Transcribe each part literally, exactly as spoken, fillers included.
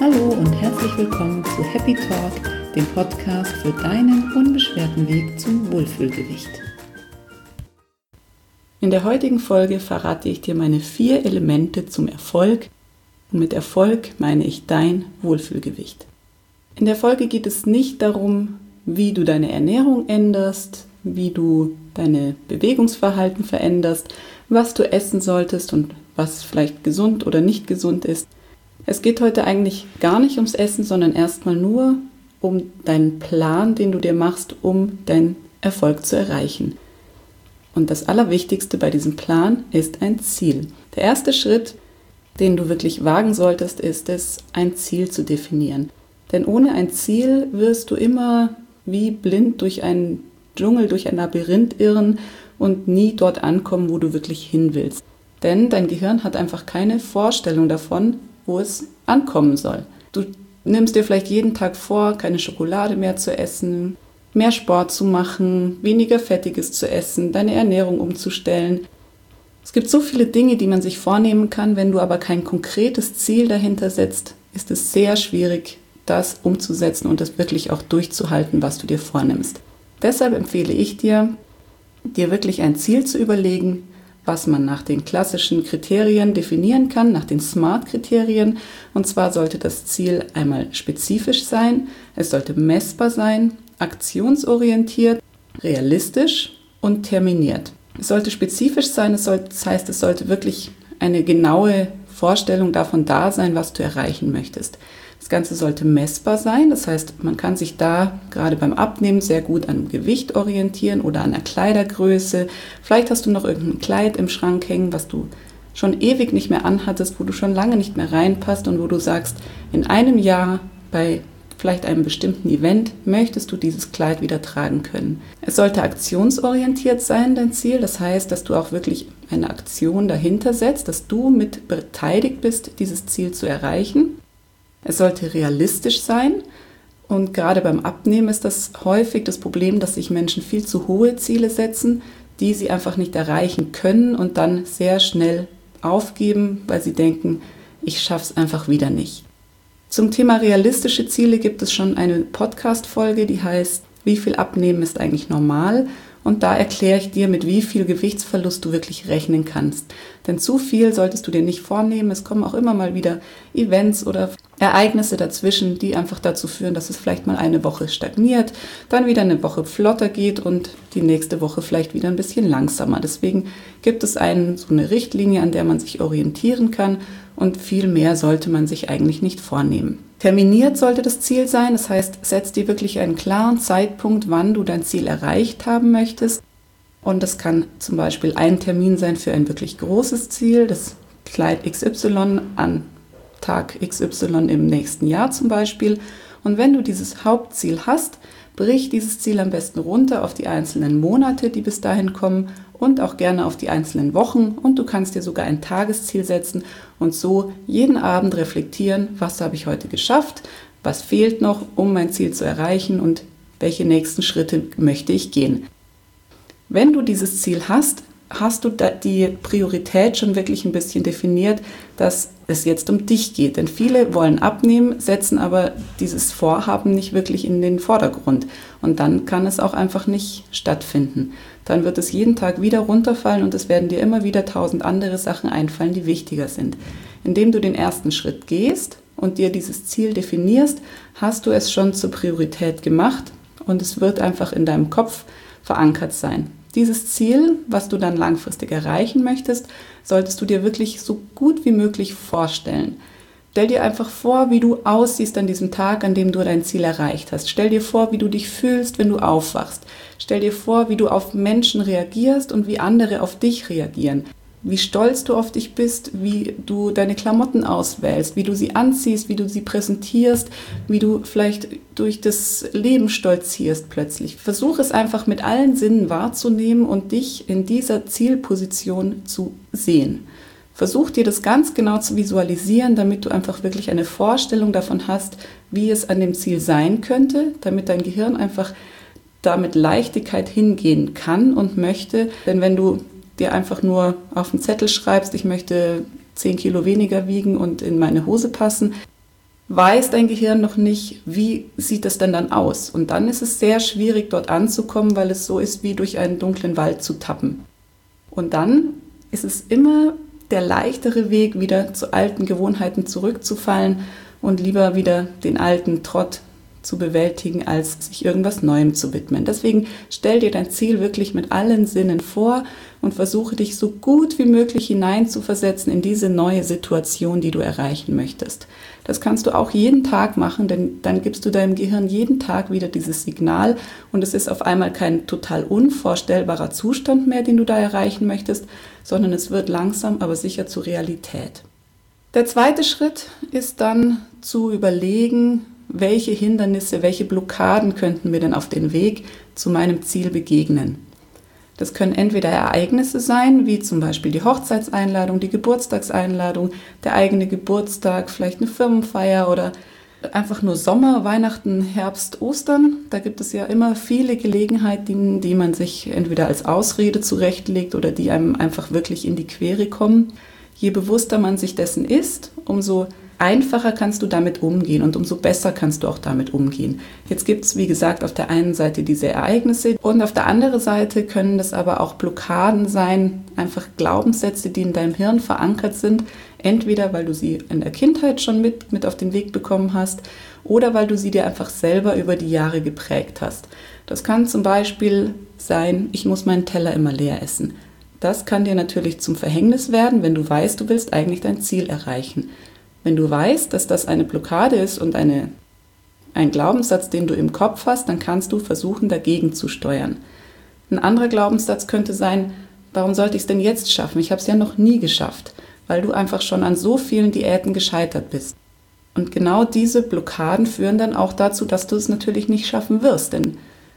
Hallo und herzlich willkommen zu Happy Talk, dem Podcast für deinen unbeschwerten Weg zum Wohlfühlgewicht. In der heutigen Folge verrate ich dir meine vier Elemente zum Erfolg und mit Erfolg meine ich dein Wohlfühlgewicht. In der Folge geht es nicht darum, wie du deine Ernährung änderst, wie du deine Bewegungsverhalten veränderst, was du essen solltest und was vielleicht gesund oder nicht gesund ist. Es geht heute eigentlich gar nicht ums Essen, sondern erstmal nur um deinen Plan, den du dir machst, um deinen Erfolg zu erreichen. Und das Allerwichtigste bei diesem Plan ist ein Ziel. Der erste Schritt, den du wirklich wagen solltest, ist es, ein Ziel zu definieren. Denn ohne ein Ziel wirst du immer wie blind durch einen Dschungel, durch ein Labyrinth irren und nie dort ankommen, wo du wirklich hin willst. Denn dein Gehirn hat einfach keine Vorstellung davon, wo es ankommen soll. Du nimmst dir vielleicht jeden Tag vor, keine Schokolade mehr zu essen, mehr Sport zu machen, weniger Fettiges zu essen, deine Ernährung umzustellen. Es gibt so viele Dinge, die man sich vornehmen kann, wenn du aber kein konkretes Ziel dahinter setzt, ist es sehr schwierig, das umzusetzen und das wirklich auch durchzuhalten, was du dir vornimmst. Deshalb empfehle ich dir, dir wirklich ein Ziel zu überlegen, was man nach den klassischen Kriterien definieren kann, nach den SMART-Kriterien. Und zwar sollte das Ziel einmal spezifisch sein, es sollte messbar sein, aktionsorientiert, realistisch und terminiert. Es sollte spezifisch sein, es sollte, das heißt, es sollte wirklich eine genaue Vorstellung davon da sein, was du erreichen möchtest. Das Ganze sollte messbar sein, das heißt, man kann sich da gerade beim Abnehmen sehr gut an Gewicht orientieren oder an der Kleidergröße. Vielleicht hast du noch irgendein Kleid im Schrank hängen, was du schon ewig nicht mehr anhattest, wo du schon lange nicht mehr reinpasst und wo du sagst, in einem Jahr bei vielleicht einem bestimmten Event möchtest du dieses Kleid wieder tragen können. Es sollte aktionsorientiert sein, dein Ziel, das heißt, dass du auch wirklich eine Aktion dahinter setzt, dass du mit beteiligt bist, dieses Ziel zu erreichen. Es sollte realistisch sein und gerade beim Abnehmen ist das häufig das Problem, dass sich Menschen viel zu hohe Ziele setzen, die sie einfach nicht erreichen können und dann sehr schnell aufgeben, weil sie denken, ich schaffe es einfach wieder nicht. Zum Thema realistische Ziele gibt es schon eine Podcast-Folge, die heißt, wie viel Abnehmen ist eigentlich normal? Und da erkläre ich dir, mit wie viel Gewichtsverlust du wirklich rechnen kannst. Denn zu viel solltest du dir nicht vornehmen. Es kommen auch immer mal wieder Events oder Ereignisse dazwischen, die einfach dazu führen, dass es vielleicht mal eine Woche stagniert, dann wieder eine Woche flotter geht und die nächste Woche vielleicht wieder ein bisschen langsamer. Deswegen gibt es einen, so eine Richtlinie, an der man sich orientieren kann und viel mehr sollte man sich eigentlich nicht vornehmen. Terminiert sollte das Ziel sein, das heißt, setz dir wirklich einen klaren Zeitpunkt, wann du dein Ziel erreicht haben möchtest. Und das kann zum Beispiel ein Termin sein für ein wirklich großes Ziel, das Kleid X Y an Tag X Y im nächsten Jahr zum Beispiel. Und wenn du dieses Hauptziel hast, brich dieses Ziel am besten runter auf die einzelnen Monate, die bis dahin kommen und auch gerne auf die einzelnen Wochen. Und du kannst dir sogar ein Tagesziel setzen und so jeden Abend reflektieren, was habe ich heute geschafft, was fehlt noch, um mein Ziel zu erreichen und welche nächsten Schritte möchte ich gehen. Wenn du dieses Ziel hast, hast du die Priorität schon wirklich ein bisschen definiert, dass es jetzt um dich geht. Denn viele wollen abnehmen, setzen aber dieses Vorhaben nicht wirklich in den Vordergrund. Und dann kann es auch einfach nicht stattfinden. Dann wird es jeden Tag wieder runterfallen und es werden dir immer wieder tausend andere Sachen einfallen, die wichtiger sind. Indem du den ersten Schritt gehst und dir dieses Ziel definierst, hast du es schon zur Priorität gemacht und es wird einfach in deinem Kopf verankert sein. Dieses Ziel, was du dann langfristig erreichen möchtest, solltest du dir wirklich so gut wie möglich vorstellen. Stell dir einfach vor, wie du aussiehst an diesem Tag, an dem du dein Ziel erreicht hast. Stell dir vor, wie du dich fühlst, wenn du aufwachst. Stell dir vor, wie du auf Menschen reagierst und wie andere auf dich reagieren. Wie stolz du auf dich bist, wie du deine Klamotten auswählst, wie du sie anziehst, wie du sie präsentierst, wie du vielleicht durch das Leben stolzierst plötzlich. Versuch es einfach mit allen Sinnen wahrzunehmen und dich in dieser Zielposition zu sehen. Versuch dir das ganz genau zu visualisieren, damit du einfach wirklich eine Vorstellung davon hast, wie es an dem Ziel sein könnte, damit dein Gehirn einfach da mit Leichtigkeit hingehen kann und möchte. Denn wenn du dir einfach nur auf einen Zettel schreibst, ich möchte zehn Kilo weniger wiegen und in meine Hose passen, weiß dein Gehirn noch nicht, wie sieht es denn dann aus. Und dann ist es sehr schwierig, dort anzukommen, weil es so ist, wie durch einen dunklen Wald zu tappen. Und dann ist es immer der leichtere Weg, wieder zu alten Gewohnheiten zurückzufallen und lieber wieder den alten Trott zu bewältigen, als sich irgendwas Neuem zu widmen. Deswegen stell dir dein Ziel wirklich mit allen Sinnen vor und versuche dich so gut wie möglich hineinzuversetzen in diese neue Situation, die du erreichen möchtest. Das kannst du auch jeden Tag machen, denn dann gibst du deinem Gehirn jeden Tag wieder dieses Signal und es ist auf einmal kein total unvorstellbarer Zustand mehr, den du da erreichen möchtest, sondern es wird langsam, aber sicher zur Realität. Der zweite Schritt ist dann zu überlegen, welche Hindernisse, welche Blockaden könnten mir denn auf den Weg zu meinem Ziel begegnen. Das können entweder Ereignisse sein, wie zum Beispiel die Hochzeitseinladung, die Geburtstagseinladung, der eigene Geburtstag, vielleicht eine Firmenfeier oder einfach nur Sommer, Weihnachten, Herbst, Ostern. Da gibt es ja immer viele Gelegenheiten, die man sich entweder als Ausrede zurechtlegt oder die einem einfach wirklich in die Quere kommen. Je bewusster man sich dessen ist, umso einfacher kannst du damit umgehen und umso besser kannst du auch damit umgehen. Jetzt gibt es, wie gesagt, auf der einen Seite diese Ereignisse und auf der anderen Seite können das aber auch Blockaden sein, einfach Glaubenssätze, die in deinem Hirn verankert sind, entweder weil du sie in der Kindheit schon mit, mit auf den Weg bekommen hast oder weil du sie dir einfach selber über die Jahre geprägt hast. Das kann zum Beispiel sein, ich muss meinen Teller immer leer essen. Das kann dir natürlich zum Verhängnis werden, wenn du weißt, du willst eigentlich dein Ziel erreichen. Wenn du weißt, dass das eine Blockade ist und eine, ein Glaubenssatz, den du im Kopf hast, dann kannst du versuchen, dagegen zu steuern. Ein anderer Glaubenssatz könnte sein, warum sollte ich es denn jetzt schaffen? Ich habe es ja noch nie geschafft, weil du einfach schon an so vielen Diäten gescheitert bist. Und genau diese Blockaden führen dann auch dazu, dass du es natürlich nicht schaffen wirst, denn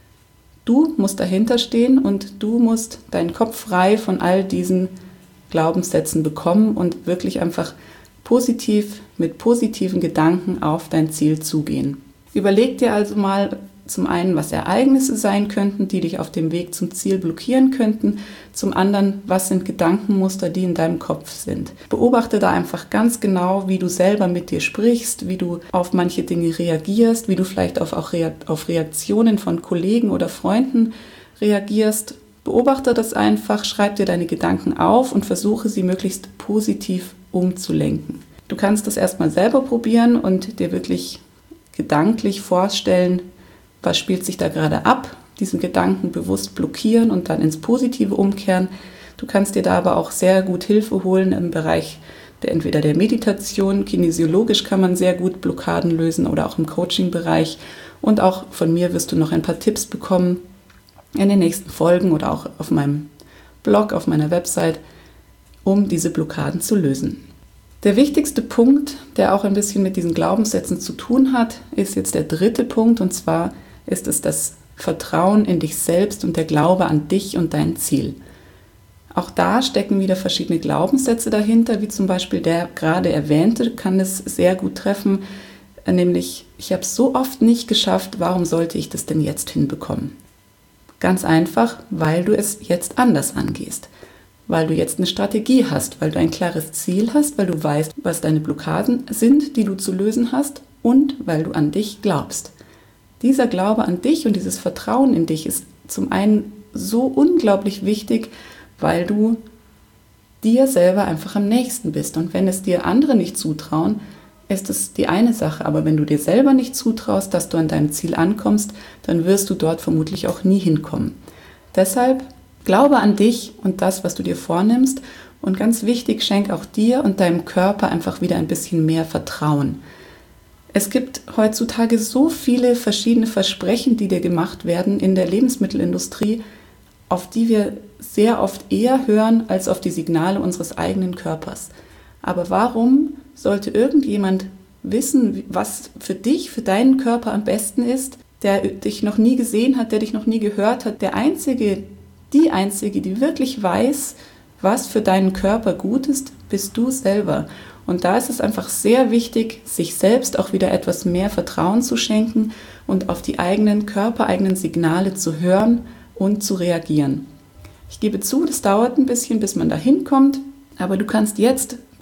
du musst dahinter stehen und du musst deinen Kopf frei von all diesen Glaubenssätzen bekommen und wirklich einfach positiv, mit positiven Gedanken auf dein Ziel zugehen. Überleg dir also mal zum einen, was Ereignisse sein könnten, die dich auf dem Weg zum Ziel blockieren könnten. Zum anderen, was sind Gedankenmuster, die in deinem Kopf sind. Beobachte da einfach ganz genau, wie du selber mit dir sprichst, wie du auf manche Dinge reagierst, wie du vielleicht auf, auch auf Reaktionen von Kollegen oder Freunden reagierst. Beobachte das einfach, schreib dir deine Gedanken auf und versuche sie möglichst positiv umzulenken. Du kannst das erstmal selber probieren und dir wirklich gedanklich vorstellen, was spielt sich da gerade ab, diesen Gedanken bewusst blockieren und dann ins Positive umkehren. Du kannst dir da aber auch sehr gut Hilfe holen im Bereich der entweder der Meditation, kinesiologisch kann man sehr gut Blockaden lösen oder auch im Coaching-Bereich. Und auch von mir wirst du noch ein paar Tipps bekommen in den nächsten Folgen oder auch auf meinem Blog, auf meiner Website, um diese Blockaden zu lösen. Der wichtigste Punkt, der auch ein bisschen mit diesen Glaubenssätzen zu tun hat, ist jetzt der dritte Punkt, und zwar ist es das Vertrauen in dich selbst und der Glaube an dich und dein Ziel. Auch da stecken wieder verschiedene Glaubenssätze dahinter, wie zum Beispiel der gerade erwähnte, kann es sehr gut treffen, nämlich ich habe es so oft nicht geschafft, warum sollte ich das denn jetzt hinbekommen? Ganz einfach, weil du es jetzt anders angehst. Weil du jetzt eine Strategie hast, weil du ein klares Ziel hast, weil du weißt, was deine Blockaden sind, die du zu lösen hast und weil du an dich glaubst. Dieser Glaube an dich und dieses Vertrauen in dich ist zum einen so unglaublich wichtig, weil du dir selber einfach am nächsten bist. Und wenn es dir andere nicht zutrauen, ist es die eine Sache. Aber wenn du dir selber nicht zutraust, dass du an deinem Ziel ankommst, dann wirst du dort vermutlich auch nie hinkommen. Deshalb glaube an dich und das, was du dir vornimmst. Und ganz wichtig, schenk auch dir und deinem Körper einfach wieder ein bisschen mehr Vertrauen. Es gibt heutzutage so viele verschiedene Versprechen, die dir gemacht werden in der Lebensmittelindustrie, auf die wir sehr oft eher hören als auf die Signale unseres eigenen Körpers. Aber warum sollte irgendjemand wissen, was für dich, für deinen Körper am besten ist, der dich noch nie gesehen hat, der dich noch nie gehört hat? Der Einzige, die Einzige, die wirklich weiß, was für deinen Körper gut ist, bist du selber. Und da ist es einfach sehr wichtig, sich selbst auch wieder etwas mehr Vertrauen zu schenken und auf die eigenen körpereigenen Signale zu hören und zu reagieren. Ich gebe zu, das dauert ein bisschen, bis man da hinkommt, aber du kannst jetzt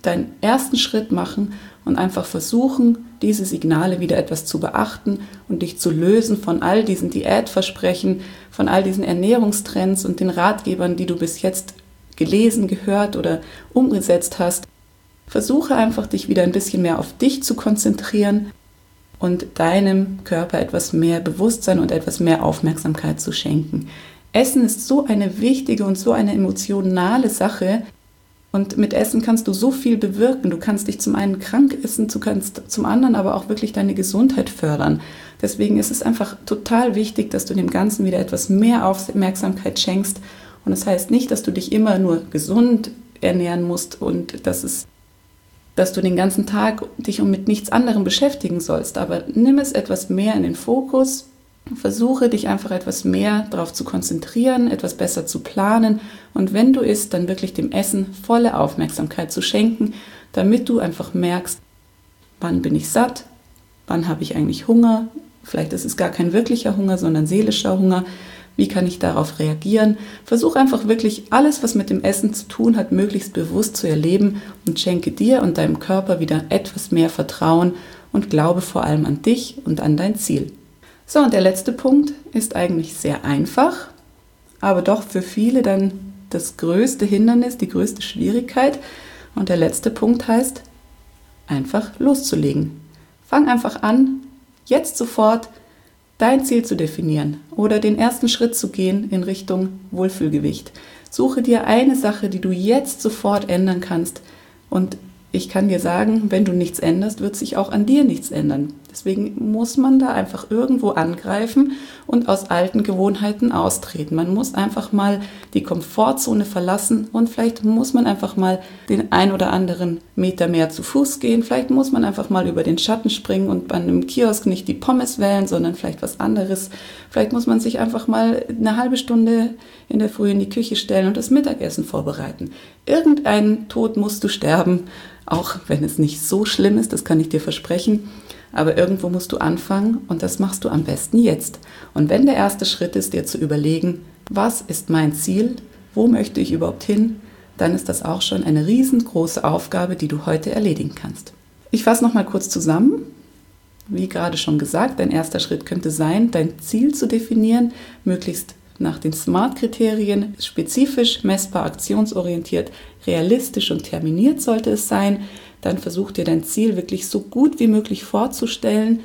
deinen ersten Schritt machen und einfach versuchen, diese Signale wieder etwas zu beachten und dich zu lösen von all diesen Diätversprechen, von all diesen Ernährungstrends und den Ratgebern, die du bis jetzt gelesen, gehört oder umgesetzt hast. Versuche einfach, dich wieder ein bisschen mehr auf dich zu konzentrieren und deinem Körper etwas mehr Bewusstsein und etwas mehr Aufmerksamkeit zu schenken. Essen ist so eine wichtige und so eine emotionale Sache und mit Essen kannst du so viel bewirken. Du kannst dich zum einen krank essen, du kannst zum anderen aber auch wirklich deine Gesundheit fördern. Deswegen ist es einfach total wichtig, dass du dem Ganzen wieder etwas mehr Aufmerksamkeit schenkst. Und das heißt nicht, dass du dich immer nur gesund ernähren musst und dass es dass du den ganzen Tag dich mit nichts anderem beschäftigen sollst, aber nimm es etwas mehr in den Fokus, versuche dich einfach etwas mehr darauf zu konzentrieren, etwas besser zu planen und wenn du isst, dann wirklich dem Essen volle Aufmerksamkeit zu schenken, damit du einfach merkst, wann bin ich satt, wann habe ich eigentlich Hunger, vielleicht ist es gar kein wirklicher Hunger, sondern seelischer Hunger. Wie kann ich darauf reagieren? Versuch einfach wirklich alles, was mit dem Essen zu tun hat, möglichst bewusst zu erleben und schenke dir und deinem Körper wieder etwas mehr Vertrauen und glaube vor allem an dich und an dein Ziel. So, und der letzte Punkt ist eigentlich sehr einfach, aber doch für viele dann das größte Hindernis, die größte Schwierigkeit. Und der letzte Punkt heißt, einfach loszulegen. Fang einfach an, jetzt sofort dein Ziel zu definieren oder den ersten Schritt zu gehen in Richtung Wohlfühlgewicht. Suche dir eine Sache, die du jetzt sofort ändern kannst und ich kann dir sagen, wenn du nichts änderst, wird sich auch an dir nichts ändern. Deswegen muss man da einfach irgendwo angreifen und aus alten Gewohnheiten austreten. Man muss einfach mal die Komfortzone verlassen und vielleicht muss man einfach mal den ein oder anderen Meter mehr zu Fuß gehen. Vielleicht muss man einfach mal über den Schatten springen und bei einem Kiosk nicht die Pommes wählen, sondern vielleicht was anderes. Vielleicht muss man sich einfach mal eine halbe Stunde in der Früh in die Küche stellen und das Mittagessen vorbereiten. Irgendeinen Tod musst du sterben, auch wenn es nicht so schlimm ist, das kann ich dir versprechen. Aber irgendwo musst du anfangen und das machst du am besten jetzt. Und wenn der erste Schritt ist, dir zu überlegen, was ist mein Ziel, wo möchte ich überhaupt hin, dann ist das auch schon eine riesengroße Aufgabe, die du heute erledigen kannst. Ich fasse nochmal kurz zusammen. Wie gerade schon gesagt, dein erster Schritt könnte sein, dein Ziel zu definieren, möglichst nach den SMART-Kriterien, spezifisch, messbar, aktionsorientiert, realistisch und terminiert sollte es sein. Dann versuch dir dein Ziel wirklich so gut wie möglich vorzustellen.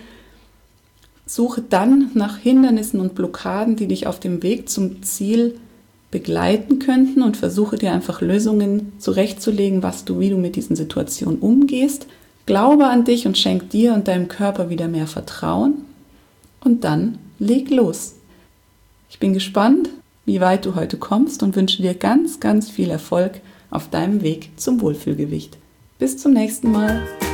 Suche dann nach Hindernissen und Blockaden, die dich auf dem Weg zum Ziel begleiten könnten und versuche dir einfach Lösungen zurechtzulegen, was du, wie du mit diesen Situationen umgehst. Glaube an dich und schenk dir und deinem Körper wieder mehr Vertrauen und dann leg los. Ich bin gespannt, wie weit du heute kommst und wünsche dir ganz, ganz viel Erfolg auf deinem Weg zum Wohlfühlgewicht. Bis zum nächsten Mal.